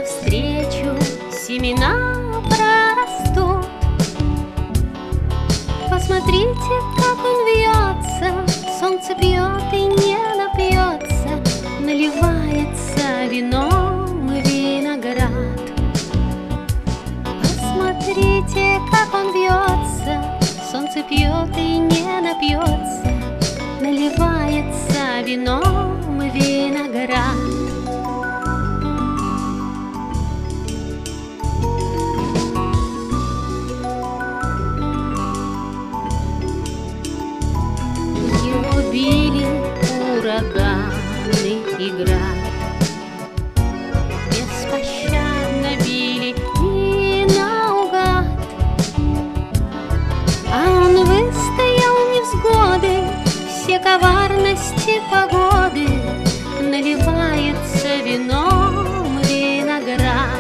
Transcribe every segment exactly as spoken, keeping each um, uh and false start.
навстречу семена прорастут. Посмотрите, как он вьется, солнце пьет и не напьется, наливается вином виноград. Посмотрите, как он вьется, солнце пьет и не напьется, наливается вином виноград. Его били ураганы и град, беспощадно били и наугад. А он выстоял невзгоды, все коварности погоды, наливается вином виноград.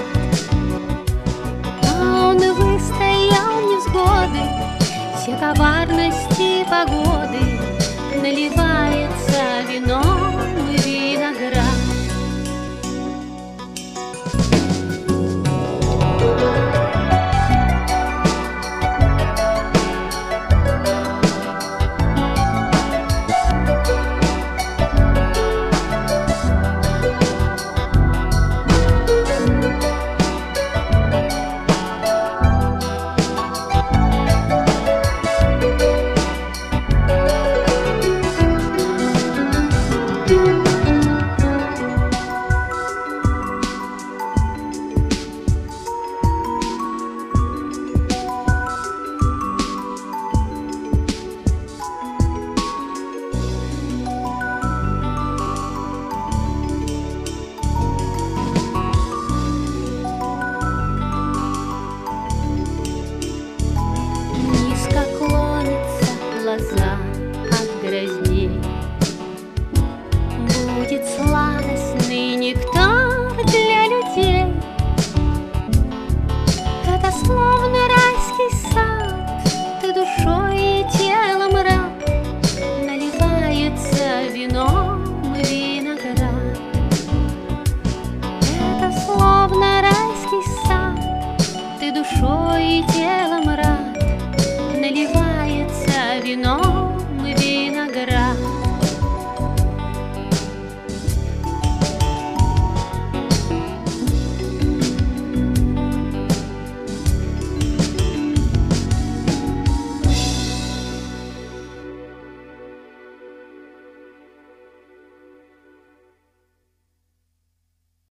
А он выстоял невзгоды, все коварности погоды, наливается вином виноград. От гроздей будет сладостный нектар для людей. Это словно райский сад, ты душой и телом раб, наливается вином виноград. Это словно райский сад, ты душой и телом раб, наливается вино